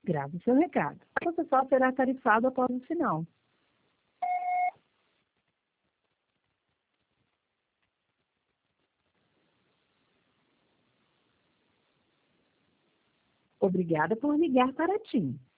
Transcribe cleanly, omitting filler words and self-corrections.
Grave seu recado. Você só será tarifado após o sinal. Obrigada por ligar para a TIM.